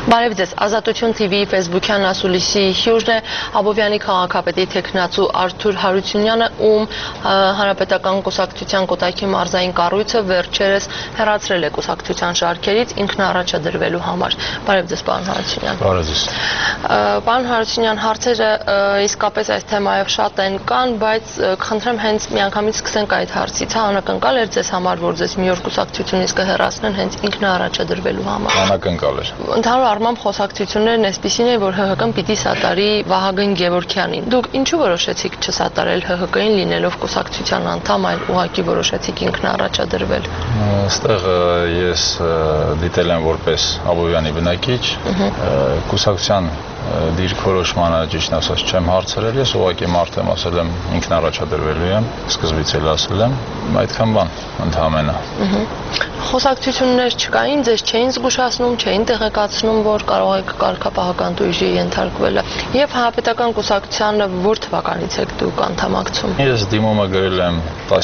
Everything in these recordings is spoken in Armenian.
Բարև ձեզ, Ազատություն TV-ի Facebook-յան ասուլիսի հյուրն է Աբովյանի քաղաքապետի թեկնածու Արթուր Հարությունյանը, ում Հանրապետական կուսակցության Կոտայքի մարզային կառույցը վերջերս հեռացրել է կուսակցության շարքերից ինքն առաջադրվելու համար։ Բարև ձեզ, պարոն Հարությունյան։ Բարև ձեզ։ Պարոն Հարությունյան, հարցերը իսկապես այս թեմայով շատ են կան, բայց խնդրեմ հենց միանգամից սկսենք այդ հարցից։ Անակնկալ էր ձեզ համար, որ ձեզ մի օր կուսակցությունից կհեռացնեն հենց ինքն առաջադրվելու համար։ Անակնկալ էր։ Ընդհանուր առմամբ խոսակցություններն այսպիսին է, որ ՀՀԿ-ն պիտի սատարի Վահագն Գևորգյանին։ Դուք ինչու որոշեցիք չսատարել ՀՀԿ-ին լինելով կուսակցության անդամ, այլ ուղղակի որոշեցիք ինքն առաջադրվել։ Այստեղ ես դիտել եմ որպես Աբովյանի բնակիչ, կուսակցության դիրքորոշմանը ճիշտ ասած չեմ հարցրել, ես ուղղակի մարդ եմ, ասել եմ ինքն առաջադրվելու եմ, սկզբից էլ ասել եմ, այդքան բան ընդհանրապես։ Խոսակցություններ չկային, ձեզ չէին զգուշացնում, չէին տեղեկացնում, որ կարող եք կարգապահական տույժի ենթարկվել։ Եվ Հանրապետական կուսակցությանը որ թվականից եք դուք անդամակցում։ Ես դիմումը գրել եմ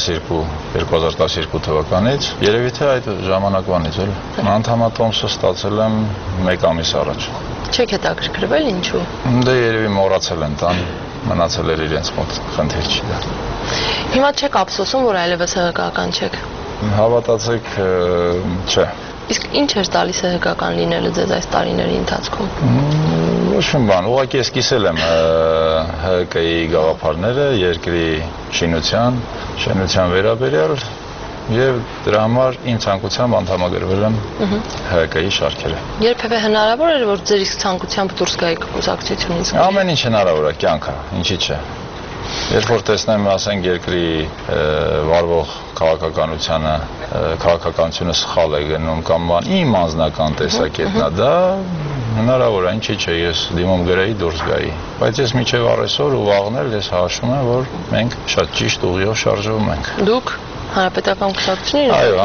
2012 թվականից, երևի թե այդ ժամանակվանից էլ։ Անդամատոմսը ստացել եմ 1 ամիս առաջ։ Չեք հետաքրքրվել ինչու։ Դե երևի մոռացել են տան, մնացել էր իրենց մոտ, խնդիր չի դա։ Հիմա չեք ափսոսում, որ այլևս ՀՀԿ-ական չեք։ Հավատացեք, չէ։ Իսկ ինչ էր տալիս ՀՀԿ-ական լինելը ձեզ այս տարիների ընթացքում։ Ոչ մի բան, ուղղակի ես կիսել եմ ՀՀԿ-ի գաղափարները, երկրի շինության վերաբերյալ եւ դրա համար իմ ցանկությամբ անդամագրվել եմ ՀՀԿ-ի շարքերը։ Երբևէ հնարավոր էր, որ ձեր իսկ ցանկությամբ դուրս գայիք կուսակցությունից։ Ամեն ինչ հնարավոր է, կյանքը, ինչի՞ չէ։ Երբ որ տեսնեմ, ասենք, երկրի վարվող քաղաքականությունը սխալ է գնում կամ իմ անձնական տեսակետն է, դա հնարավոր է, ինչի՞ չէ, ես դիմում գրեի դուրս գայի։ Բայց ես մինչև առեսօր ու վաղն էլ ես հաշվում եմ, որ մենք շատ ճիշտ ուղիով շարժվում ենք։ Դուք Հանրապետական կուսակցությունը։ Այո,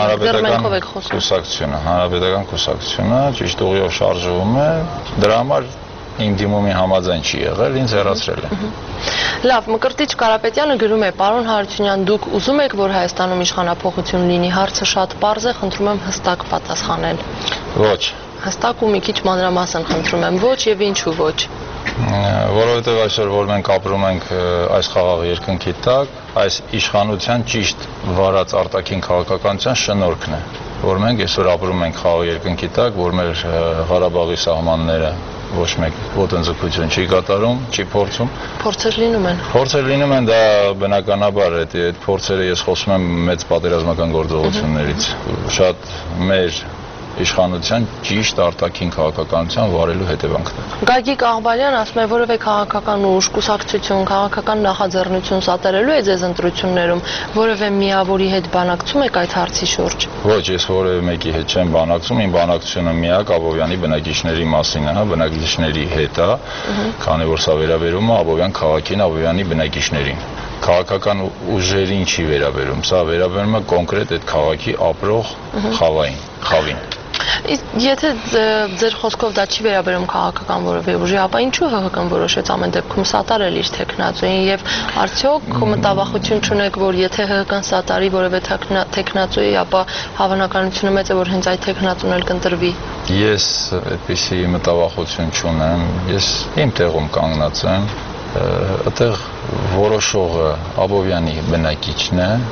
Հանրապետական կուսակցությունը ճիշտ ուղիով շարժվում է, դրա համար իմ դիմումի համաձայն չի եղել, ինձ հեռացրել է։ Լավ, Մկրտիչ Կարապետյանը գրում է. Պարոն Հարությունյան, դուք ուզում եք, որ Հայաստանում իշխանափոխություն լինի, հարցը շատ պարզ է, խնդրում եմ հստակ պատասխանել։ Ոչ։ Հստակ ու մի քիչ մանրամասն խնդրում եմ, ոչ եւ ինչու ոչ։ Որովհետև այսօր որ մենք ապրում ենք այս խաղաղ երկնքի տակ, այս իշխանության ճիշտ վարած արտաքին քաղաքականության շնորհքն է, որ մենք այսօր ապրում ենք խաղաղ երկնքի տակ, որ մեր Ղարաբաղի սահմանները ոչ մեկ ոտնձգություն չի կատարում, չի փորձում։ Փորձեր լինում են։ Փորձեր լինում են, դա բնականաբար է, այդ փորձերը ես խոսում եմ մեծ պատերազմական գործողություններից, շատ մեր իշխանության ճիշտ արտաքին քաղաքականության վարելու հետևանքն է։ Գագիկ Աղբալյան ասում է, որևէ քաղաքական ուժ, կուսակցություն, քաղաքական նախաձեռնություն սատարելու է ձեզ ընտրություններում, որևէ միավորի հետ բանակցում եք այդ հարցի շուրջ։ Ոչ, ես որևէ մեկի հետ չեմ բանակցում, իմ բանակցությունը միակ Աբովյանի բնակիչների մասին է, բնակիչների հետ է, քանի որ սա վերաբերում է Աբովյան քաղաքին, Աբովյանի բնակիչներին։ Քաղաքական ուժերին չի վերաբերում, սա վերաբերում է կոնկրետ այդ քաղաքի ապրող խավին։ Իսկ եթե ձեր խոսքով դա չի վերաբերում քաղաքական որևէ ուժի, ապա ինչու ՀՀԿ-ն որոշեց ամեն դեպքում սատարել իր թեկնածուին եւ արդյոք մտավախություն չունեք, որ եթե ՀՀԿ-ն սատարի որևէ թեկնածուի, ապա հավանականությունը մեծ է, որ հենց այդ թեկնածուն էլ կընտրվի։ Ես այդպիսի մտավախություն չունեմ, ես իմ տեղում կանգնած եմ, այդտեղ որոշողը Աբովյանի բնակիչն է։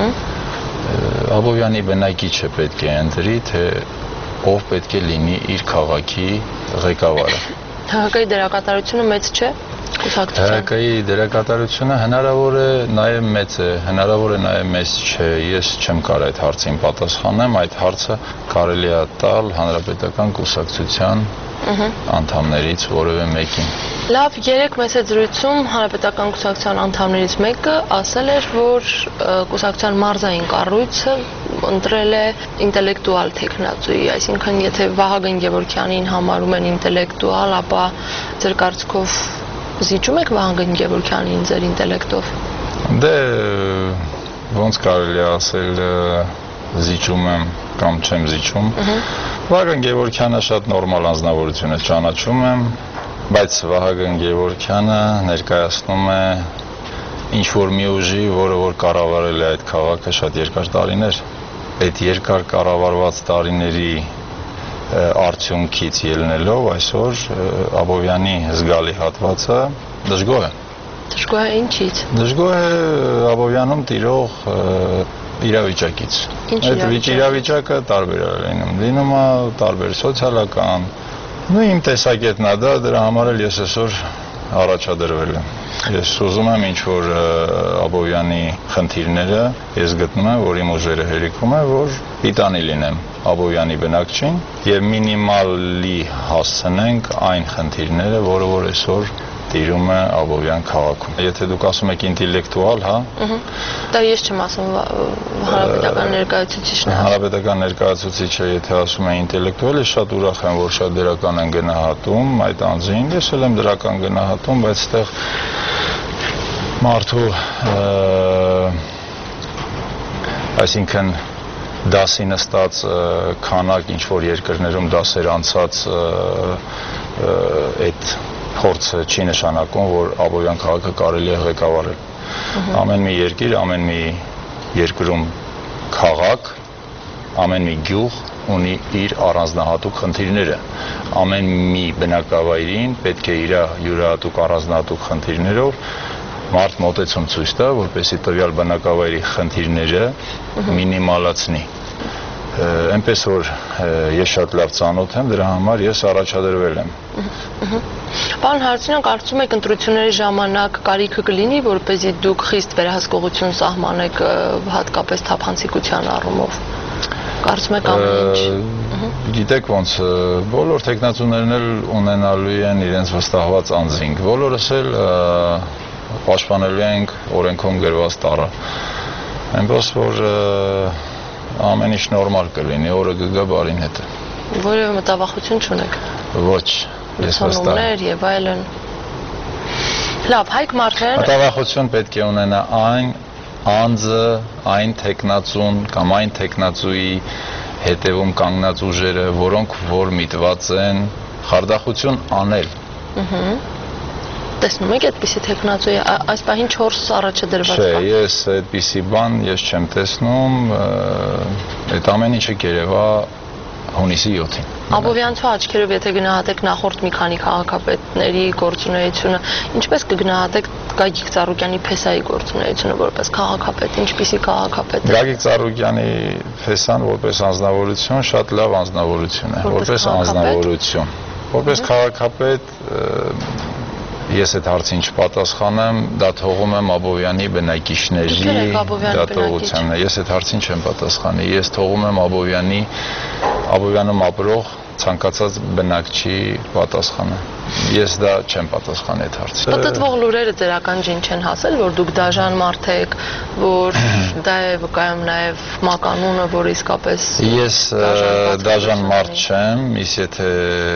Աբովյանի բնակիչը պետք է ընտրի, թե ով պետք է լինի իր քաղաքի ղեկավարը։ ՀՀԿ-ի դերակատարությունը մեծ չէ կուսակցության։ ՀՀԿ-ի դերակատարությունը հնարավոր է նաև մեծ է, հնարավոր է նաև մեծ չէ։ Ես չեմ կարող այդ հարցին պատասխանեմ, այդ հարցը կարելի է տալ Հանրապետական կուսակցության անդամներից որևէ մեկին։ Լավ, 3 մեսեջրույցում Հանրապետական կուսակցության անդամներից մեկը ասել էր, որ կուսակցության մարզային կառույցը ընտրել է ինտելեկտուալ թեկնածուի, այսինքն եթե Վահագն Գևորգյանին համարում են ինտելեկտուալ, ապա ձեր կարծիքով զիջում եք Վահագն Գևորգյանին ձեր ինտելեկտով։ Դե ոնց կարելի է ասել, զիջում եմ կամ չեմ զիջում։ Վահագն Գևորգյանը շատ նորմալ անձնավորություն է, ճանաչում եմ, բայց Վահագն Գևորգյանը ներկայացնում է ինչ-որ մի ուժի, որը որ կառավարել է այդ քաղաքը շատ երկար տարիներ։ Այդ երկար կառավարված տարիների արդյունքից ելնելով այսօր Աբովյանի զգալի հատվածը դժգոհ է։ Դժգոհ է ինչից։ Դժգոհ է Աբովյանում տիրող իրավիճակից։ Այդ իրավիճակը տարբեր է լինում է տարբեր սոցիալական, ու իմ տեսակետն է դա, դրա համար էլ ես այսօր առաջադրվել եմ։ Ես ուզում եմ ինչ-որ Աբովյանի խնդիրները, ես գտնում եմ, որ իմ ուժերը հերիքում է, որ պիտանի լինեմ Աբովյանի բնակչին եւ մինիմալի հասցնենք այն խնդիրները, որը որ այսօր տիրում է Աբովյան քաղաքում։ Եթե դուք ասում եք ինտելեկտուալ, հա։ Դա ես չեմ ասում, հանրապետական ներկայացուցիչն է։ Հանրապետական ներկայացուցիչը եթե ասում է ինտելեկտուալ, ես շատ ուրախ եմ, որ շատ դրական են գնահատում այդ անձին, ես էլ եմ դրական գնահատում, բայց այդտեղ մարդու այսինքն դասի նստած քանակ ինչ որ երկրներում դասեր անցած այդ փորձը չի նշանակում, որ Աբովյան քաղաքը կարելի է ղեկավարել։ Ամեն մի երկիր, ամեն մի երկրում քաղաք, ամեն մի գյուղ ունի իր առանձնահատուկ խնդիրները։ Ամեն մի բնակավայրին պետք է իր յուրահատուկ առանձնահատուկ խնդիրներով մարդ մոտեցում ցույց տա, որպեսզի տվյալ բնակավայրի խնդիրները մինիմալացնի։ Այնպես որ ես շատ լավ ծանոթ եմ, դրա համար ես առաջադրվել եմ։ Պարոն Հարությունյան, կարծում եք ընտրությունների ժամանակ կարիքը կլինի, որպեսզի դուք խիստ վերահսկողություն սահմանեք հատկապես թափանցիկության առումով։ Կարծում եք ամեն ինչ։ Գիտեք ոնց, բոլոր տեխնացուներն էլ ունենալու են իրենց վստահված անձինք, բոլորս էլ պաշտպանելու ենք օրենքում գրված տառը։ Այնպես որ ամեն ինչ նորմալ կլինի, օրը կգա բարին հետը։ Որևէ մտավախություն չունեք։ Ոչ, ես վստահ եմ։ Եվ այլն։ Լավ, Հայկ Մարտիրոսյան։ Մտավախություն պետք է ունենա այն անձը, այն տեխնացուն կամ այն տեխնացուի հետևում կանգնած ուժերը, որոնք որ միտված են խարդախություն անել։ Տեսնում եք այդպիսի տեխնացուի, այս պահին 4 առաջադրված կա։ Չէ, ես այդպիսի բան ես չեմ տեսնում, այդ ամեն ինչը կերևա հունիսի 7-ին։ Աբովյանցու աչքերով եթե գնահատեք նախորդ մի քանի քաղաքապետների գործունեությունը, ինչպես կգնահատեք Գագիկ Ծառուկյանի Փեսայի գործունեությունը որպես քաղաքապետ, ինչպիսի քաղաքապետ է։ Գագիկ Ծառուկյանի Փեսան որպես անձնավորություն շատ լավ անձնավորություն է, որպես անձնավորություն։ Որպես քաղաքապետ ես այդ հարցին չպատասխանեմ, դա թողում եմ Աբովյանի բնակիչների դատողությանը։ Ես այդ հարցին չեմ պատասխանի, ես թողում եմ Աբովյանում ապրող ցանկացած բնակչի պատասխանը։ Ես դա չեմ պատասխանի այդ հարցին։ Պատտվող լուրերը ձեր ականջին չեն հասել, որ դուք դաժան մարդ եք, որ դա է վկայում նաև մականունը, որ իսկապես Ես դաժան մարդ չեմ, իսկ եթե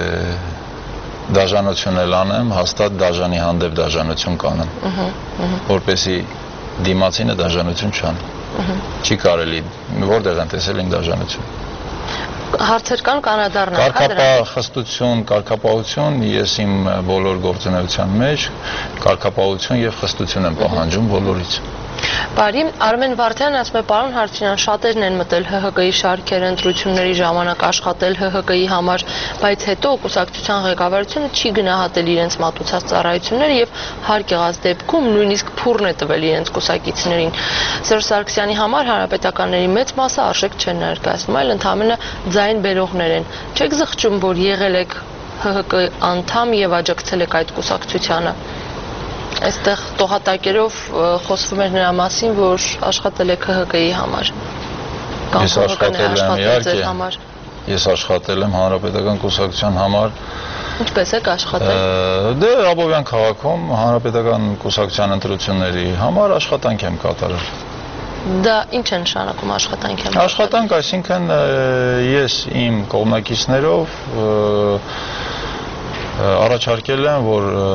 դաժանություն էլ անեմ, հաստատ դաժանի հանդեպ դաժանություն կանեմ, որպեսզի դիմացինը դաժանություն չանի։ Չի կարելի, որտեղ են տեսել ինձ դաժանություն։ Հարցեր կան կանադառնանք, հա դրանից։ Կարգապահություն, կարգապահություն, ես իմ բոլոր գործունեության մեջ կարգապահություն եւ խստություն եմ պահանջում բոլորից։ Բարի, Արմեն Վարդյանն ասում է, պարոն Հարությունյան, շատերն են մտել ՀՀԿ-ի շարքերը ընտրությունների ժամանակ աշխատել ՀՀԿ-ի համար, բայց հետո կուսակցության ղեկավարությունը չի գնահատել իրենց մատուցած ծառայությունները եւ հարկ եղած դեպքում նույնիսկ փուռն է տվել իրենց կուսակիցներին։ Սերժ Սարգսյանի համար հանրապետականների մեծ մասը արժեք չեն ներկայացնում, այլ ընդհանրապես ձայն բերողներ են։ Չեք զղջում, որ եղել եք ՀՀԿ անդամ եւ աջակցել եք այդ կուսակցությանը։ Այստեղ տողատակերով խոսվում էր նրա մասին, որ աշխատել եք ՀՀԿ-ի համար։ Ես աշխատել եմ, իհարկե։ Ես աշխատել եմ հանրապետական կուսակցության համար։ Ինչպես եք աշխատել։ Դե Աբովյան քաղաքում հանրապետական կուսակցության ընտրությունների համար աշխատանք եմ կատարել։ Դա ինչ է նշանակում աշխատանք եմ։ Աշխատանք, այսինքն ես իմ կողմնակիցներով առաջարկել եմ,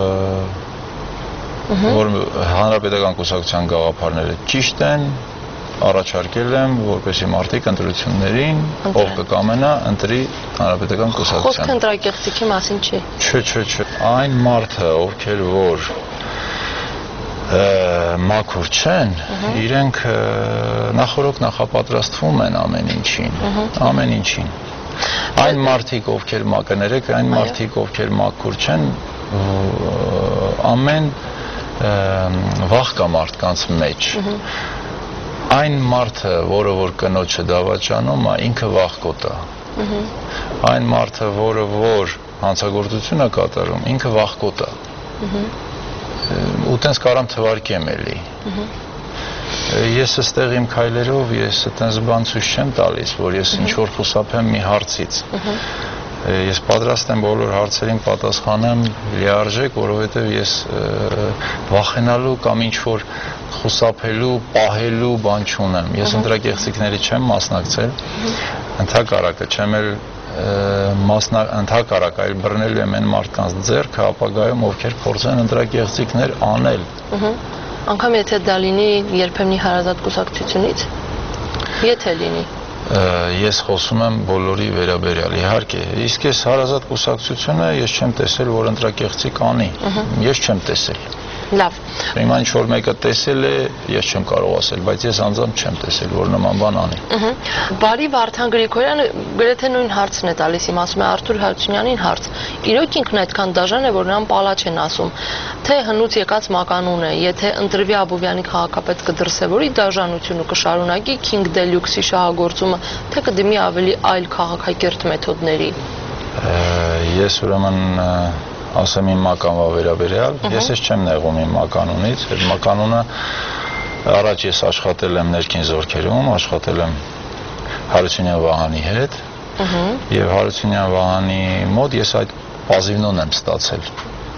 որ հանրապետական կուսակցության գաղափարները ճիշտ են, առաջարկել եմ, որպեսզի մարդիկ ընտրություններին ով կկամենա ընտրի հանրապետական կուսակցության։ Խոսքը ընտրակեղծիքի մասին չի։ Չէ։ Այն մարդը, ովքեր որ մաքուր չեն, իրենք նախորոք նախապատրաստվում են ամեն ինչին։ Այն մարդիկ, ովքեր կներեք, այն մարդիկ, ովքեր մաքուր չեն, ամեն վախ կա մարդկանց մեջ։ Այն մարդը, որը որ կնոջը դավաճանում է, ինքը վախկոտ է։ Այն մարդը, որը որ հանցագործություն է կատարում, ինքը վախկոտ է։ Ու տենց կարամ թվարկեմ էլի։ Ես այստեղ իմ քայլերով ես այդպես բան ցույց չեմ տալիս, որ ես ինչ որ խուսափեմ մի հարցից։ Ես պատրաստ եմ բոլոր հարցերին պատասխանեմ լիարժեք, որովհետև ես վախենալու կամ ինչ որ խուսափելու, պահելու բան չունեմ։ Ես ընտրակեղծիքների չեմ մասնակցել, ընդհակառակը չեմ էլ ընդհակառակ այլ բռնելու եմ այն մարդկանց ձեռքը ապագայում, ովքեր փորձեն ընտրակեղծիքներ անել։ Անկամ եթե դա լինի երբեմնի հարազատ կուսակցությունից, եթե լինի։ Ես խոսում եմ բոլորի վերաբերյալ, իհարկե, իսկ ես հարազատ կուսակցությունը ես չեմ տեսել, որ ընտրակեղծիք անի, ես չեմ տեսել։ Լավ։ Հիմա ինչ որ մեկը տեսել է, ես չեմ կարող ասել, բայց ես անձամբ չեմ տեսել, որ նման բան անի։ Բարի Վարդան Գրիգորյանը գրեթե նույն հարցն է տալիս, իմ ասում է Արթուր Հարությունյանին հարց։ Իրոք ինքն այդքան դաժան է, որ նրան պալաչ են ասում, թե հնուց եկած մականուն է, եթե ընտրվի Աբովյանի քաղաքապետ կդրսևորի դաժանությունը կշարունակի King Deluxe-ի շահագործումը, թե կդիմի ավելի այլ քաղաքակիրթ մեթոդների։ Ես ուրեմն ասեմ իմ մականվա վերաբերյալ, ես չեմ նեղում իմ մականունից, այդ մականունը առաջ ես աշխատել եմ ներքին զորքերում, աշխատել եմ Հարությունյան Վահանի հետ եւ Հարությունյան Վահանի մոտ ես այդ պազիվնոն եմ ստացել։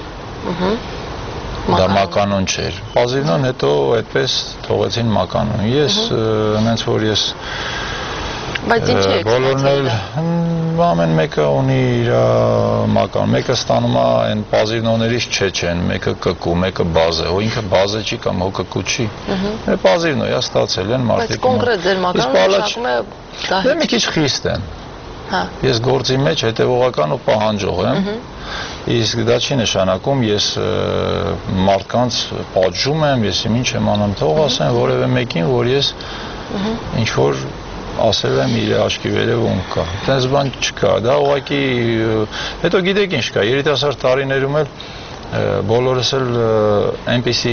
Դա մականուն չէր։ Պազիվնոն հետո այդպես թողեցին մականուն։ Ես հենց որ ես Բայց ինչ է բոլորն էլ ամեն մեկը ունի իր մական, մեկը ստանում է այն պազիվնոներից չեն, մեկը կկու, մեկը բազը, հո ինքը բազը չի կամ հո կկու չի։ Պազիվնո է ստացել են մարդիկ։ Բայց կոնկրետ ձեր մականունը շակում է դա։ Դե մի քիչ խիստ եմ։ Ես գործի մեջ հետևողական ու պահանջող եմ։ Իսկ դա չի նշանակում ես մարդկանց պատժում եմ, ես ինչ եմ անում, թող ասեն որևէ մեկին, որ ես ինչ որ ասել եմ իր աչքի վերևում կա։ Տենց բան չկա, դա ուղղակի հետո գիտեք ինչ կա, երիտասարդ տարիներում էլ բոլորս էլ այնպիսի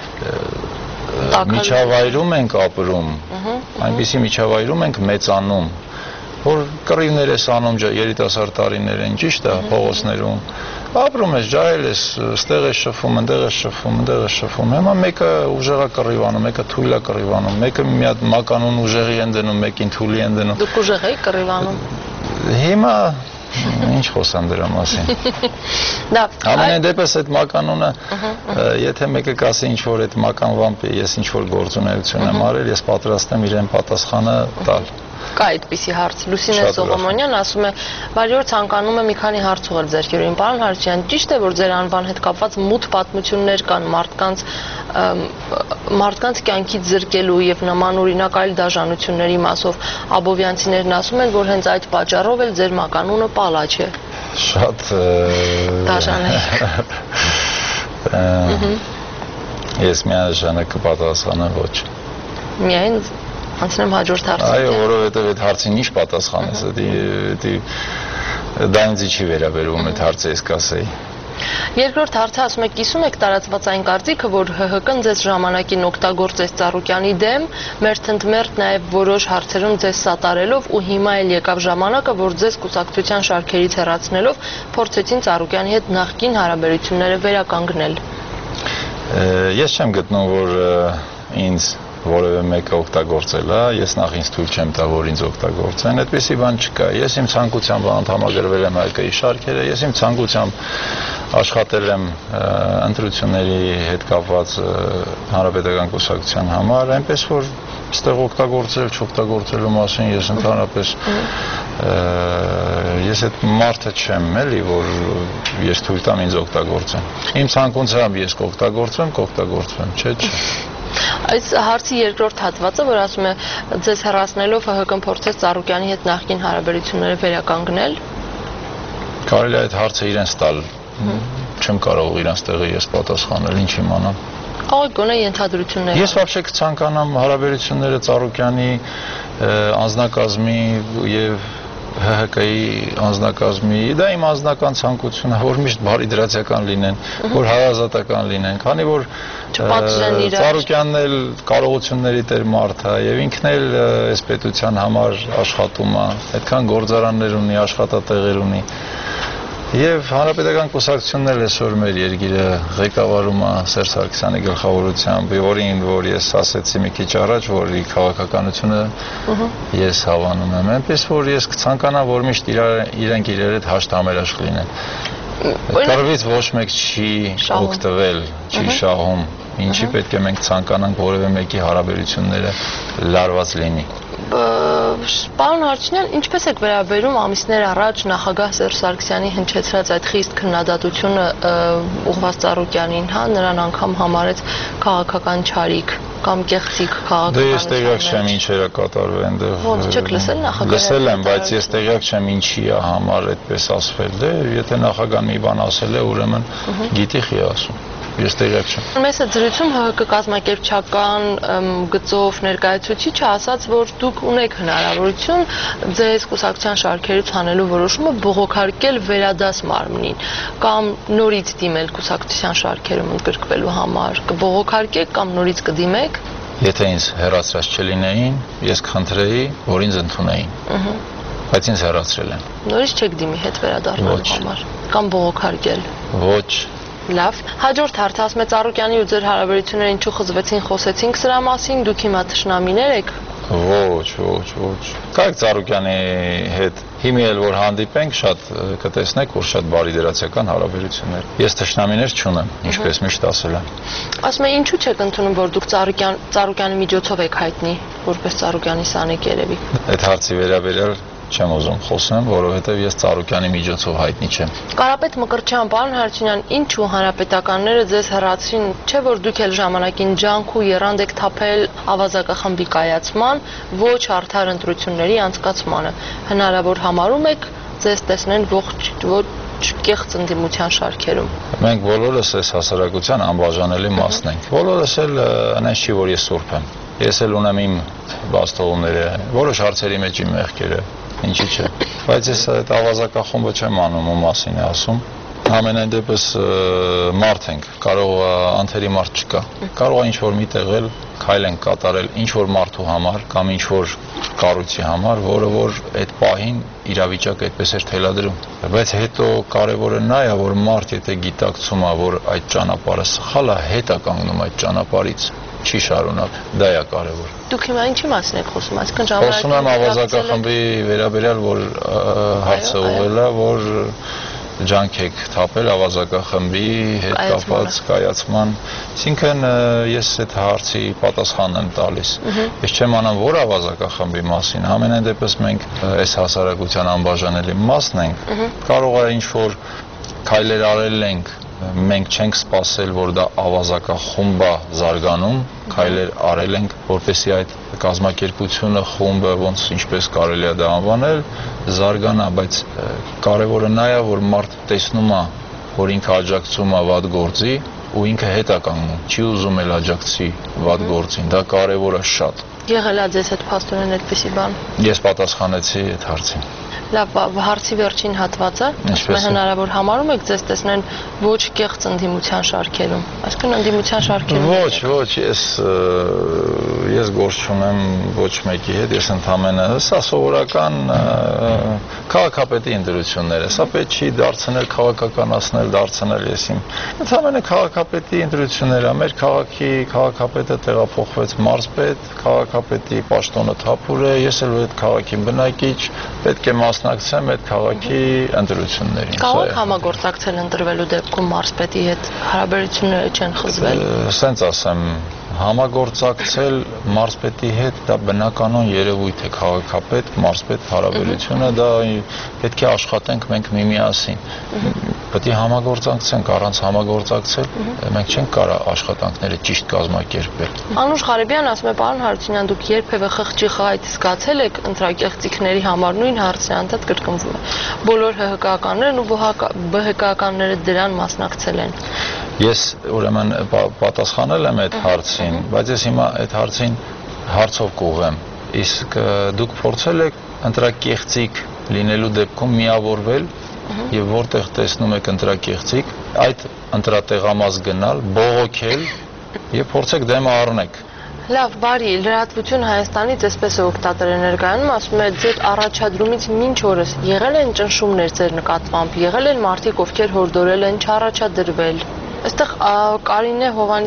միջավայրում ենք ապրում, այնպիսի միջավայրում ենք մեծանում, որ կռիվներ ես անում երիտասարդ տարիներին, ճիշտ է, փողոցներում ապրում ես, ջահել ես, ստեղ ես շփվում, ընդեղ ես շփվում, ընդեղ ես շփվում։ Հիմա մեկը ուժեղա կռիվանում, մեկը թույլա կռիվանում, մեկը մի հատ մականուն ուժեղի են դնում, մեկին թույլի են դնում։ Դուք ուժեղ եք կռիվանում։ Հիմա ինչ խոսամ դրա մասին։ Ամեն դեպս այդ մականունը, եթե մեկը կասի ինչ որ այդ մականվամբ ես ինչ որ գործունեություն եմ արել, ես պատրաստ եմ իրեն պատասխանը տալ։ Կա այդպիսի հարց։ Լուսինե Սողոմոնյան ասում է, բարի օր, ցանկանում եմ մի քանի հարց ուղղել ձեր քերոին։ Պարոն Հարությունյան, ճիշտ է, որ ձեր անվան հետ կապված մութ պատմություններ կան մարդկանց կյանքից զրկելու եւ նման օրինակ այլ դաժանությունների մասով։ Աբովյանցիներն ասում են, որ հենց այդ պատճառով էլ ձեր մականունը պալաչ է։ Շատ դաժան է։ Ես միանշանակ կպատասխանեմ ոչ։ Միայն անցնեմ հաջորդ հարցին։ Այո, որովհետև այդ հարցին ինչ պատասխանես, դա ինձ չի վերաբերում այդ հարցը ես կասեի։ Երկրորդ հարցը ասում է, կիսում եք տարածված այն կարծիքը, որ ՀՀԿ-ն ձեզ ժամանակին օգտագործեց Ծառուկյանի դեմ, մերթընդմերթ նաև որոշ հարցերում ձեզ սատարելով ու հիմա էլ եկավ ժամանակը, որ ձեզ կուսակցության շարքերից հեռացնելով փորձեցին Ծառուկյանի հետ նախկին հարաբերությունները վերականգնել։ Ես չեմ գտնում, որ ինձ որևէ մեկը օգտագործել է, ես նախ ինձ թույլ չեմ տա, որ ինձ օգտագործեն, այդպիսի բան չկա։ Ես իմ ցանկությամբ անդամագրվել եմ ՀԿ-ի շարքերը, ես իմ ցանկությամբ աշխատել եմ ընտրությունների հետ կապված հանրապետական կուսակցության համար, այնպես որ այստեղ օգտագործել, չօգտագործելու մասին ես ընդհանրապես ես այդ մարդը չեմ, էլի, որ ես թույլ տամ ինձ օգտագործեն։ Իմ ցանկությամբ ես կօգտագործվեմ, չէ։ Այս հարցի երկրորդ հատվածը, որ ասում է ձեզ հեռացնելով ՀՀԿ-ն փորձեց Ծառուկյանի հետ նախկին հարաբերությունները վերականգնել։ Կարելի է այդ հարցը իրենց տալ։ Չեմ կարող իրենց տեղը ես պատասխանել, ինչ իմանամ։ Ահա գոնե ենթադրություններ։ Ես вообще կցանկանամ հարաբերությունները Ծառուկյանի անձնակազմի եւ ՀՀԿ-ի անձնակազմի, դա իմ անձնական ցանկությունն է, որ միշտ բարիդրացիական լինեն, որ հարազատական լինեն, քանի որ Ծառուկյանն էլ կարողությունների տեր մարդ է եւ ինքն էլ այս պետության համար աշխատում է, այդքան գործարաններ ունի, աշխատատեղեր ունի։ Եվ հանրապետական կուսակցությունն էլ այսօր մեր երկիրը ղեկավարում է Սերժ Սարգսյանի գլխավորությամբ, որին որ ես ասեցի մի քիչ առաջ, որ իր քաղաքականությունը ես հավանում եմ, այնպես որ ես կցանկանամ, որ միշտ իրենք իրար հետ հաշտամերաշք լինեն։ Կռվից ոչ մեկ չի օգտվել, չի շահում, ինչի պետք է մենք ցանկանանք որևէ մեկի հարաբերությունները լարված լինի։ Պարոն Հարությունյան, ինչպես եք վերաբերում ամիսներ առաջ նախագահ Սերժ Սարգսյանի հնչեցրած այդ խիստ քննադատությունը ուղղված Ծառուկյանին, նրան անգամ համարեց քաղաքական չարիք կամ կեղծիք քաղաքականության։ Դե ես տեղյակ չեմ ինչեր է կատարվել այնտեղ։ Ոնց չեք լսել նախագահը։ Լսել եմ, բայց ես տեղյակ չեմ ինչի է համար այդպես ասվել։ Դե եթե նախագահան մի բան ասել է, ուրեմն գիտի խի ասում։ Ես տեղյակ չեմ։ Մեծ դրություն ՀՀԿ կազմակերպչական գծով ներկայացուցիչը ասաց, որ դուք ունեք հնարավորություն ձեզ կուսակցության շարքերից հանելու որոշումը բողոքարկել վերադաս մարմնին կամ նորից դիմել կուսակցության շարքերում ընդգրկվելու համար, կբողոքարկեք կամ նորից կդիմեք։ Եթե ինձ հեռացրած չլինեին, ես կխնդրեի, որ ինձ ընդունեին։ Բայց ինձ հեռացրել են։ Նորից չեք դիմի հետ վերադառնալու համար կամ բողոքարկել։ Ոչ։ Լավ, հաջորդ հարցը ասում է Ծառուկյանի ու ձեր հարաբերությունները ինչու խզվեցին, խոսեցինք սրա մասին, դուք հիմա թշնամիներ եք։ Ոչ։ Կայք Ծառուկյանի հետ հիմի էլ որ հանդիպենք, շատ կտեսնեք, որ շատ բարիդրացիական հարաբերություններ։ Ես թշնամիներ չունեմ, ինչպես միշտ ասել եմ։ Ասում է ինչու չեք ընդունում, որ դուք Ծառուկյանի միջոցով եք հայտնի, որպես Ծառուկյանի սանիկ երևի։ Այդ հարցի վերաբերյալ չեմ ուզում խոսեմ, որովհետև ես Ծառուկյանի միջոցով հայտնի չեմ։ Կարապետ Մկրտչյան, պարոն Հարությունյան, ինչու հանրապետականները ձեզ հեռացրին, չէ՞ որ դուք էլ ժամանակին ջանք ու եռանդ եք թափել ավազակախմբի կայացման, ոչ արդար ընտրությունների անցկացմանը։ Հնարավոր համարում եք ձեզ տեսնեն ոչ կեղծ ընդդիմության շարքերում։ Մենք բոլորս այս հասարակության անբաժանելի մասն ենք։ Բոլորս էլ այնպես չի, որ ես սուրբ եմ։ Ես էլ ունեմ իմ բաստողումները, որոշ հարցերի մեջ իմ մեղքերը, ինչի՞ չէ։ Բայց ես այդ ավազակախումբը չեմ անում ու մասին է ասում։ Ամենայն դեպս մարդ ենք, կարող է անթերի մարդ չկա։ Կարող է ինչ-որ միտեղ էլ քայլ են կատարել ինչ-որ մարդու համար կամ ինչ-որ կառույցի համար, որը որ այդ պահին իրավիճակը այդպես էր թելադրում։ Բայց հետո կարևորը նա է, որ մարդ եթե գիտակցում է, որ այդ ճանապարհը սխալ է, հետ է կանգնում այդ ճանապարհից, չի շարունակ, դա է կարևոր։ Դուք հիմա ինչի մասին եք խոսում, այսինքն ժամանակին խոսում եմ ավազակախմբի վերաբերյալ, որ հարցը ուղղել է, որ ջանք եք թափել ավազակախմբի հետ կապված կայացման, այսինքն ես այդ հարցի պատասխանն եմ տալիս։ Ես չեմ անում որ ավազակախմբի մասին, ամենայն դեպս մենք այս հասարակության անբաժանելի մասն ենք, կարող է ինչ-որ քայլեր արել ենք, մենք չենք սպասել, որ դա ավազակախումբ է զարգանում, քայլեր արել ենք, որպեսզի այդ կազմակերպությունը, խումբը, ոնց ինչպես կարելի է դա անվանել, զարգանա, բայց կարևորը նա է, որ մարդ տեսնում է, որ ինքը աջակցում է վատ գործի ու ինքը հետ է կանգնում, չի ուզում էլ աջակցի վատ գործին, դա կարևոր է շատ։ Եղել է ձեզ հետ փաստորեն այդպիսի բան։ Ես պատասխանեցի այդ հարցին։ Լավ, հարցի վերջին հատվածը, հնարավոր համարում եք ձեզ տեսնեն ոչ կեղծ ընդդիմության շարքերում, այսինքն ընդդիմության շարքերում։ Ոչ, ես գործ չունեմ ոչ մեկի հետ, ես ընդամենը սա սովորական քաղաքապետի ընտրություններ է, սա պետք չի դարձնել քաղաքականացնել, դարձնել ես իմ։ Ընդամենը քաղաքապետի ընտրություններ է, մեր քաղաքի քաղաքապետը տեղափոխվեց մարզպետ, քաղաքապետի պաշտոնը թափուր է, ես էլ այդ քաղաքի բնակիչ, պետք է մասնակցեմ այդ քաղաքի ընտրություններին։ Կարող համագործակցել ընտրվելու դեպքում մարզպետի հետ հարաբերությունները չեն խզվել։ Սենց ասեմ, համագործակցել մարզպետի հետ դա բնականon երևույթ է, քաղաքապետ, մարզպետ հարաբերությունը, դա պետք է աշխատենք մենք միմիասին։ Պետք է համագործակցենք, առանց համագործակցել մենք չենք կարող աշխատանքները ճիշտ կազմակերպել։ Անուշ Ղարեբյան ասում է, պարոն Հարությունյան, դուք երբևէ խղճի խաղայց զգացել եք ընտրակեղծիքների համար, նույն հարցն անդադ կրկնվում է։ Բոլոր ՀՀԿ-ականներն ու ԲՀԿ-ականները դրան մասնակցել են։ Ես ուրեմն պատասխանել եմ այդ հարցին, բայց ես հիմա այդ հարցին հարցով կուղեմ։ Իսկ դուք փորձել եք ընտրակեղծիք լինելու դեպքում միավորվել եւ որտեղ տեսնում եք ընտրակեղծիկ, այդ ընտրատեղամաս գնալ, բողոքել եւ փորձեք դեմը առնեք։ Լավ, բարի, լրատվություն Հայաստանից այսպես է օգտատերը ներկայանում, ասում է ձեր առաջադրումից մինչ օրս եղել են ճնշումներ ձեր նկատմամբ, եղել են մարդիկ, ովքեր հորդորել են չառաջադրվել։ Այստեղ Կարինե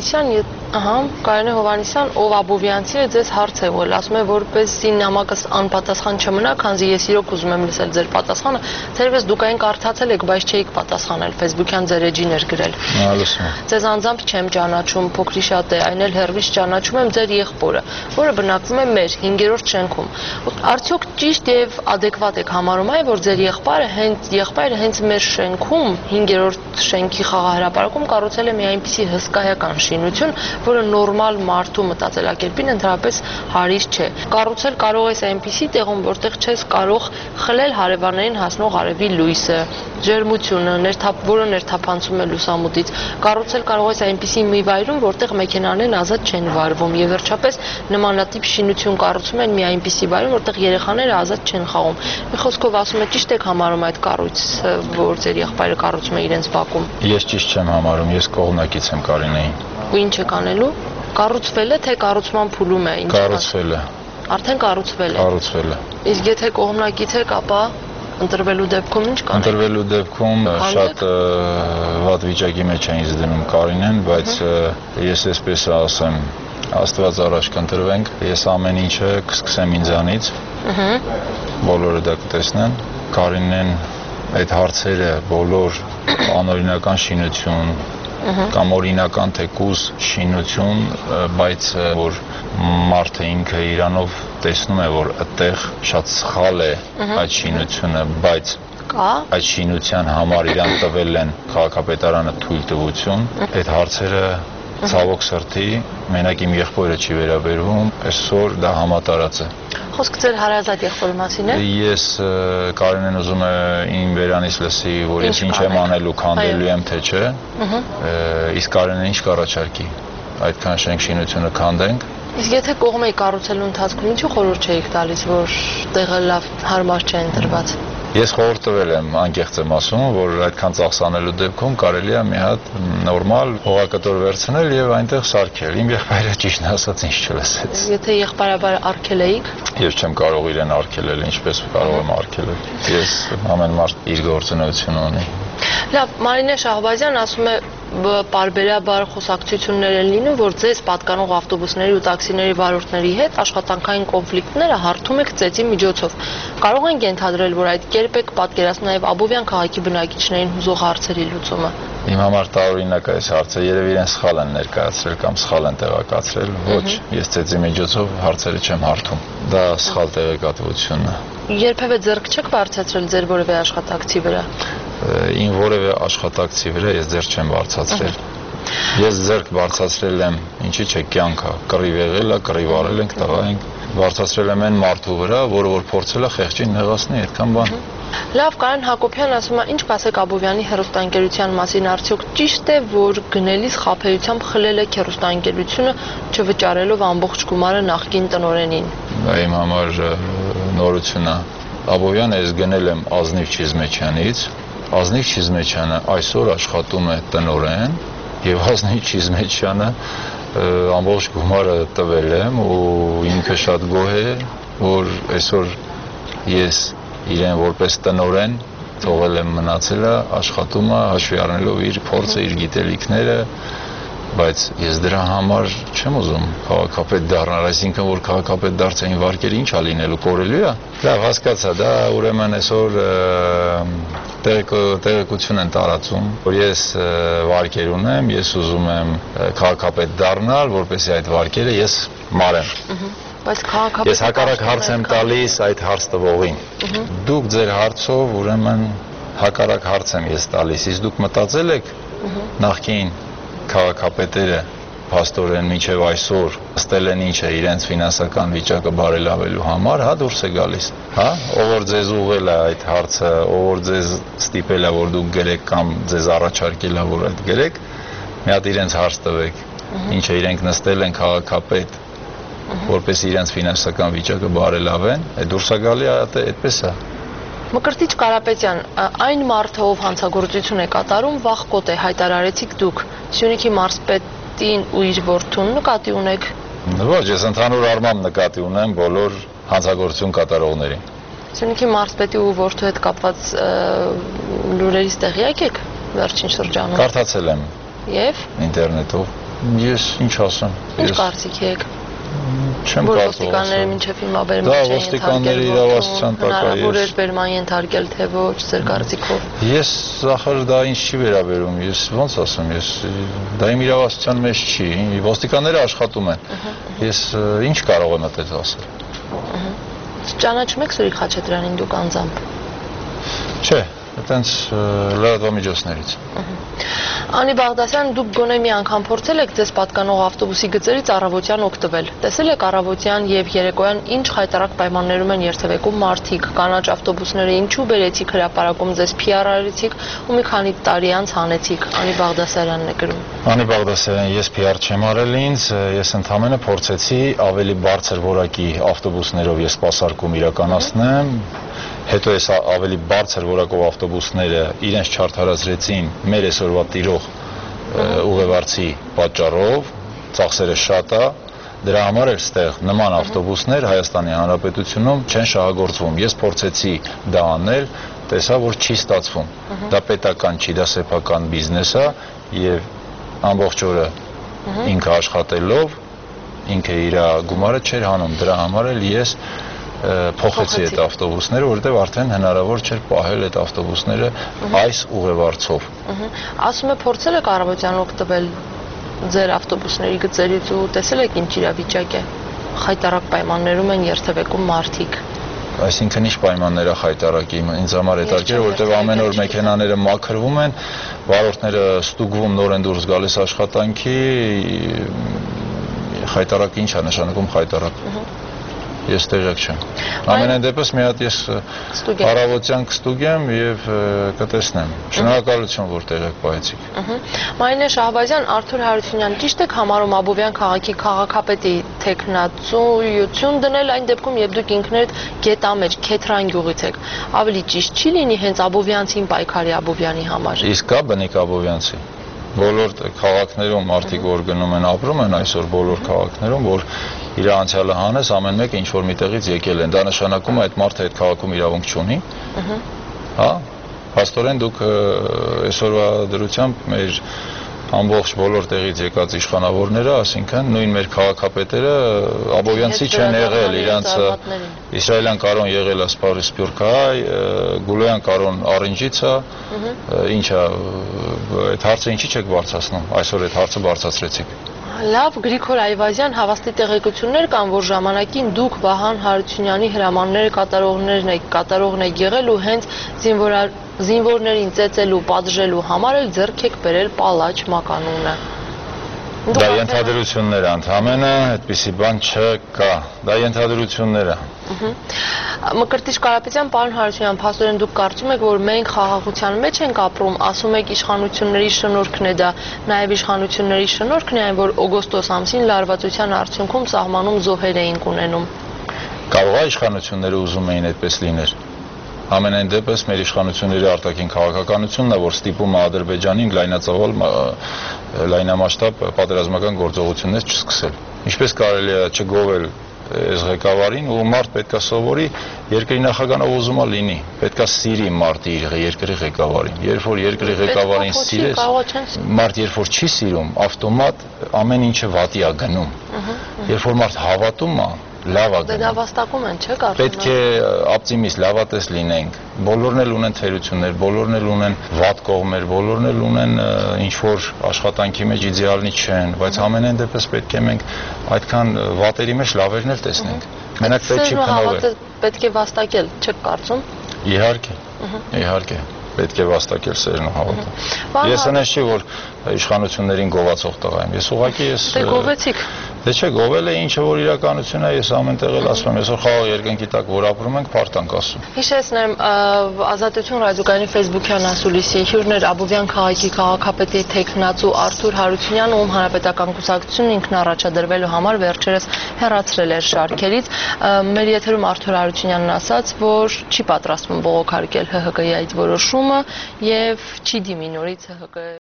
Հովհաննիսյան, ով Աբովյանցի է, ձեզ հարց է ուղղել, ասում է, որպեսզի նամակս անպատասխան չմնա, քանզի ես իրոք ուզում եմ լսել ձեր պատասխանը, թերևս դուք այն կարդացել եք, բայց չէիք պատասխանել, Facebook-յան ձեր էջին էր գրել։ Ձեզ անձամբ չեմ ճանաչում, փոքրի շատ է, այն էլ հեռվից ճանաչում եմ ձեր եղբորը, որը բնակվում է մեր 5-րդ շենքում։ Արդյոք ճիշտ եւ ադեկվատ եք համարում այն, որ ձեր եղբայրը հենց մեր շենքում 5-րդ շենքի խաղահրապարակում կառուցել է մի այնպիսի հսկայական շինություն, որը նորմալ մարդու մտածելակերպին ընդհանրապես հարիստ չէ։ Կառուցել կարող ես այնպիսի տեղում, որտեղ չես կարող խլել հարևաններին հասնող արևի լույսը, ջերմությունը, որը ներթափանցում է լուսամուտից։ Կառուցել կարող ես այնպիսի մի վայրում, որտեղ մեքենաներն ազատ չեն վարվում, եւ վերջապես նմանատիպ շինություն կառուցում են մի այնպիսի վայրում, որտեղ երեխաները ազատ չեն խաղում։ Մի խոսքով ասում եմ, ճիշտ եք համարում այդ կառույցը, որ ձեր եղբայրը կառուցում է իրենց բակում։ Ես ճիշտ չեմ համարում, ես կողմնակից եմ Կարինեին։ Ու ինչ եք անելու։ Կառուցվել է, թե կառուցման փուլում է։ Կառուցվել է։ Արդեն կառուցվել է։ Կառուցվել է։ Իսկ եթե կողմնակից եք, ապա ընտրվելու դեպքում ինչ կանեք։ Ընտրվելու դեպքում շատ վատ վիճակի մեջ է ինձ դնում Կարինեն, բայց ես այսպես ասեմ, Աստված առաջ կընտրվենք, ես ամեն ինչը կսկսեմ ինձանից։ Բոլորը դա կտեսնեն։ Կարինեն այդ հարցերը բոլոր անօրինական շինություն կամ օրինական թեկուզ շինություն, բայց որ մարդը ինքը իրանով տեսնում է, որ այդտեղ շատ սխալ է այդ շինությունը, բայց այդ շինության համար իրան տվել են քաղաքապետարանը թույլտվություն, այդ հարցերը ցավոք սրտի մենակ իմ եղբորը չի վերաբերվում, այսօր դա համատարած է։ Խոսքը ձեր հարազատ եղբորի մասին է։ Ես Կարինեն ուզում է իմ վերանից լսի, որ ես ինչ եմ անելու, քանդելու եմ, թե չէ։ Իսկ Կարինեն ինչ կառաջարկի։ Այդքան շենք շինությունը քանդենք։ Իսկ եթե կողմ եք կառուցելու ընթացքում ինչու խորհուրդ չէիք տալիս, որ տեղը լավ հարմար չէ ընտրված։ Ես խորհուրդ տվել եմ, անկեղծ եմ ասում, որ այդքան ծախսանելու դեպքում կարելի է մի հատ նորմալ հողակտոր վերցնել եւ այնտեղ սարքել։ Իմ եղբայրը ճիշտն ասած ինչ չլսեց։ Եթե եղբայրաբար արգելեիք։ Ես չեմ կարող իրեն արգելել, ինչպես կարող եմ արգելել։ Ես ամեն մարդ իր գործունեությունը ունի։ Լավ, Մարինե Շահբազյան ասում է պարբերաբար խոսակցություններ են լինում, որ ձեզ պատկանող ավտոբուսների ու տաքսիների վարորդների հետ աշխատանքային կոնֆլիկտները հարթում եք ծեծի միջոցով։ Կարող ենք ենթադրել, որ այդ կերպ եք պատկերացնում նաև Աբովյան քաղաքի բնակիչներին հուզող հարցերի լուծումը։ Իմ համար տարօրինակ է այս հարցը, երևի իրեն սխալ են ներկայացրել կամ սխալ են տեղեկացրել։ Ոչ, ես ծեծի միջոցով հարցերը չեմ հարթում։ Դա սխալ տեղեկատվությունն է։ Երբևէ ձեռք չեք բարձրացրել ձեր որևէ աշխատակցի վրա։ Իմ որևէ աշխատակցի վրա ես ձեռք չեմ բարձրացրել։ Ես ձեռք բարձրացրել եմ, ինչի՞ չէ, կյանքը, կռիվ եղել է, կռիվ արել ենք, տղա ենք, բարձրացրել եմ այն մարդու վրա, որը որ փորձել է խեղճին նեղացնել, այդքան բան։ Լավ, Կարեն Հակոբյան ասում է, ինչ կասեք Աբովյանի հեռուստաընկերության մասին, արդյոք ճիշտ է, որ գնելիս խաբեությամբ խլել եք հեռուստաընկերությունը, չվճարելով ամբողջ գումարը նախկին տնօրենին։ Իմ համար նորություն է։ Աբովյանը ես գնել եմ Ազնիվ Չիզմեչյանից, Ազնիվ Չիզմեչյանը այսօր աշխատում է տնօրեն, եւ Ազնիվ Չիզմեչյանը ամբողջ գումարը տվել եմ ու ինքը շատ գոհ է, որ այսօր ես իրեն որպես տնօրեն թողել եմ մնացել է, աշխատում է, հաշվի առնելով իր փորձը, իր գիտելիքները, բայց ես դրա համար չեմ ուզում քաղաքապետ դառնալ, այսինքն որ քաղաքապետ դարձային վարկերը ինչ է լինելու, կորելու է։ Լավ, հասկացա, դա ուրեմն այսօր տեղեկություն են տարածում, որ ես վարկեր ունեմ, ես ուզում եմ քաղաքապետ դառնալ, որպեսզի այդ վարկերը ես մարեմ։ Ես հակառակ հարց եմ տալիս այդ հարց տվողին։ Դուք ձեր հարցով ուրեմն հակառակ հարց եմ ես տալիս, իսկ դուք մտածել եք նախկին քաղաքապետերը փաստորեն մինչև այսօր ստել են ինչ է իրենց ֆինանսական վիճակը բարելավելու համար, հա դուրս է գալիս, հա, ով որ ձեզ ուղղել է այդ հարցը, ով որ ձեզ ստիպել է որ դուք գրեք կամ ձեզ առաջարկել է որ այդ գրեք, մի հատ իրենց հարց տվեք, ինչ է իրենք նստել են քաղաքապետ, որպես իրենց ֆինանսական վիճակը բարելավեն, այդ դուրս է գալի այդպես է։ Մկրտիչ Կարապետյան, այն մարդը, ով հանցագործություն է կատարում, վախկոտ է, հայտարարեցիք դուք։ Սյունիքի մարզպետին ու իր որդուն նկատի ունեք։ Ոչ, ես ընդհանուր առմամբ նկատի ունեմ բոլոր հանցագործություն կատարողներին։ Սյունիքի մարզպետի ու որդու հետ կապված լուրերից տեղյակ եք վերջին շրջանում։ Կարդացել եմ։ Եվ ինտերնետով։ Ես ինչ ասեմ։ Ինչ կարծիք եք։ Չեմ Որ կարծում։ ոստիկանները մինչև հիմա բերման Դա չէին ոստիկանների իրավասության տակ է։ հնարավոր էր բերման ենթարկել, թե ոչ, ձեր կարծիքով։ Ես ախր դա ինչ չի վերաբերում, ես ոնց ասեմ, ես դա իմ իրավասության մեջ չի, ոստիկանները աշխատում են։ Ես ինչ կարող եմ այդպես ասել։ Ճանաչում եք Սուրիկ Խաչատրյանին դուք անձամբ։ Չէ, այտենց լրատվամիջոցներից։ Անի Բաղդասյան, դուք գոնե մի անգամ փորձել եք ձեզ պատկանող ավտոբուսի գծերից առավոտյան օգտվել։ Տեսել եք առավոտյան եւ երեկոյան ինչ խայտարակ պայմաններում են երթևեկում մարդիկ, կանաչ ավտոբուսները ինչու բերեցիք հրապարակում, ձեզ PR-արեցիք ու մի քանի տարի անց հանեցիք։ Անի Բաղդասարյանն է գրում։ Անի Բաղդասարյան, ես PR չեմ արել ինձ, ես ընդհանրապես փորձեցի ավելի բարձր որակի ավտոբուսներով ես սպասարկում իրականացնեմ։ Հետո ես ավելի բարձր որակով ավտոբուսները իրենց չարդարացրեցին մեր այսօրվա տիրող ուղևորցի պատճառով, ծախսերը շատ է, դրա համար էլ ստեղ նման ավտոբուսներ Հայաստանի Հանրապետությունում չեն շահագործվում։ Ես փորձեցի դա անել, տեսա, որ չի ստացվում։ Դա պետական չի, դա սեփական բիզնես է եւ ամբողջ օրը ինքը աշխատելով, ինքը իր գումարը չէր հանում, դրա համար էլ ես փոխեցի այդ ավտոբուսները, որովհետև արդեն հնարավոր չէր պահել այդ ավտոբուսները այս ուղևորցով։ Ասում է փորձել եք առավոտյան օգտվել ձեր ավտոբուսների գծերից ու տեսել եք ինչ իրավիճակ է։ Խայտարակ պայմաններում են երթևեկում մարդիկ։ Այսինքն ինչ պայմաններ է խայտարակի, ինձ համար հետաքրքիր, որովհետև ամեն օր մեքենաները մաքրվում են, վարորդները ստուգվում նոր են դուրս գալիս աշխատանքի, խայտարակը ինչ է նշանակում խայտարակ։ Ես տեղյակ չեմ։ Ամենայն դեպս մի հատ ես առավոտյան կստուգեմ եւ կտեսնեմ։ Շնորհակալություն, որ տեղյակ պահեցիք։ Մարինե Շահբազյան, Արթուր Հարությունյան, ճիշտ եք համարում Աբովյան քաղաքի քաղաքապետի տեխնացույություն դնել այն դեպքում, երբ դուք ինքներդ գետամեջ Քեթրան գյուղից եք։ Ավելի ճիշտ չի լինի հենց Աբովյանցին պայքարի Աբովյանի համար։ Իսկ կա բնիկ Աբովյանցի։ Բոլոր քաղաքներում մարդիկ որ գնում են ապրում են այսօր բոլոր քաղաքներում, որ իր անցյալը հանես ամեն մեկը ինչ որ միտեղից եկել են։ Դա նշանակում է այդ մարդը այդ քաղաքում իրավունք չունի։ Հա, փաստորեն դուք այսօրվա դրությամբ մեր ամբողջ բոլոր տեղից եկած իշխանավորները, ասինքն նույն մեր քաղաքապետերը Աբովյանցի չեն եղել, իրանց իսրայելյան կարոն եղել է Սպյուրքայ, Գուլոյան կարոն Արինջից է, ինչա այդ հարցը ինչի չեք բարձրացնում, այսօր այդ հարցը բարձրացրեցիք։ Լավ, Գրիգոր Այվազյան, հավաստի տեղեկություններ կան, որ ժամանակին դուք Վահան Հարությունյանի հրամանները կատարողն եք եղել ու հենց զինվորներին ծեծելու, պատժելու համար էլ ձեռք եք բերել պալաչ մականունը։ Դա ենթադրություններ է, ընդհանրապես այդպիսի բան չկա, դա ենթադրություններ է։ Մկրտիչ Կարապետյան, պարոն Հարությունյան, փաստորեն դուք կարծում եք, որ մենք խաղաղության մեջ ենք ապրում, ասում եք իշխանությունների շնորհքն է դա, նաև իշխանությունների շնորհքն է այն, որ օգոստոս ամսին լարվածության արդյունքում սահմանում զոհեր էինք ունենում։ Կարող է իշխանությունները ուզում էին այդպես լիներ։ Ամենայն դեպս մեր իշխանությունների արտաքին քաղաքականությունն է, որ ստիպում է Ադրբեջանին լայնամասշտաբ պատերազմական գործողություններ չսկսել։ Ինչպես կարելի է չգովել այս ղեկավարին ու մարդ պետքա սովորի երկրի նախագահը ուզում է լինի, պետքա սիրի մարդը իր երկրի ղեկավարին։ Երբ որ երկրի ղեկավարին սիրես, մարդ երբ որ չի սիրում, ավտոմատ ամեն ինչը վատի է գնում։ Երբ որ մարդ հավատում է, լավ է գնում։ Դա վաստակում են, չէ՞ կարծում։ Պետք է օպտիմիստ, լավատես լինենք։ Բոլորն էլ ունեն թերություններ, բոլորն էլ ունեն վատ կողմեր, բոլորն էլ ունեն ինչ որ աշխատանքի մեջ իդեալնի չեն, բայց ամենայն դեպս պետք է մենք այդքան վատերի մեջ լավերն էլ տեսնենք։ Մենակ պետք չի փնովել։ Պետք է վաստակել, չեք կարծում։ Իհարկե, իհարկե։ Պետք է վաստակել սերն ու հավատը։ Ես այնպես չի որ իշխանություններին գովացող տղա եմ։ Ես ուղղակի ես Դե գովեցիք։ Դե չէ, գովել է ինչը որ իրականություն է, ես ամեն տեղ էլ ասում եմ, այսօր խաղաղ երկնքի տակ որ ապրում ենք, փարտ ենք ասում։ Հիշեցնեմ, Ազատություն ռադիոկայանի Facebook-յան ասուլիսի հյուրներ Աբովյան քաղաքի քաղաքապետի տեխնացու Արթուր Հարությունյանը, ում հանրապետական կուսակցությունն ինքն առաջադրվելու համար վերջերս հեռացրել էր շարքերից։ Մեր եթերում Արթուր Հարությունյանն ասաց, որ չի պատրաստվում բողոքարկել ՀՀԿ-ի այդ որոշումը եւ չի դիմի նորից ՀՀԿ